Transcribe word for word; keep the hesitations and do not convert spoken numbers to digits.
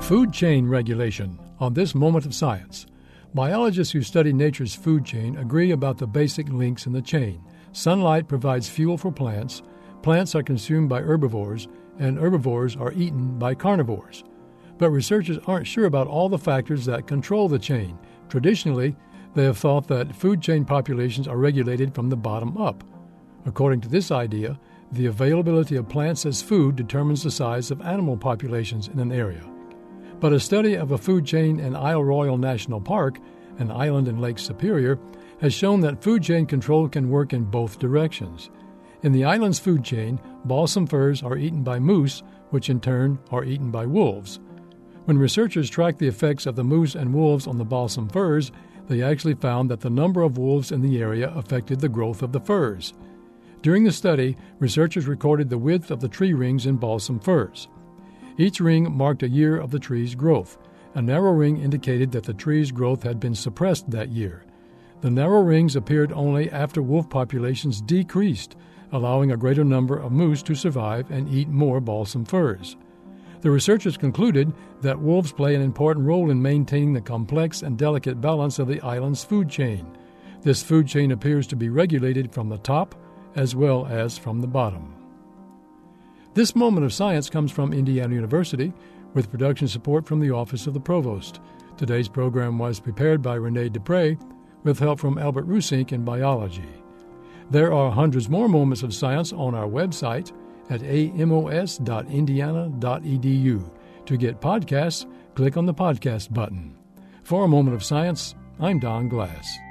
Food chain regulation. On this moment of science, biologists who study nature's food chain agree about the basic links in the chain. Sunlight provides fuel for plants, plants are consumed by herbivores, and herbivores are eaten by carnivores. But researchers aren't sure about all the factors that control the chain. Traditionally, they have thought that food chain populations are regulated from the bottom up. According to this idea, the availability of plants as food determines the size of animal populations in an area. But a study of a food chain in Isle Royale National Park, an island in Lake Superior, has shown that food chain control can work in both directions. In the island's food chain, balsam firs are eaten by moose, which in turn are eaten by wolves. When researchers tracked the effects of the moose and wolves on the balsam firs, they actually found that the number of wolves in the area affected the growth of the firs. During the study, researchers recorded the width of the tree rings in balsam firs. Each ring marked a year of the tree's growth. A narrow ring indicated that the tree's growth had been suppressed that year. The narrow rings appeared only after wolf populations decreased, allowing a greater number of moose to survive and eat more balsam firs. The researchers concluded that wolves play an important role in maintaining the complex and delicate balance of the island's food chain. This food chain appears to be regulated from the top as well as from the bottom. This moment of science comes from Indiana University, with production support from the Office of the Provost. Today's program was prepared by Renee Dupre, with help from Albert Rusink in biology. There are hundreds more moments of science on our website at a m o s dot indiana dot e d u. To get podcasts, click on the podcast button. For A Moment of Science, I'm Don Glass.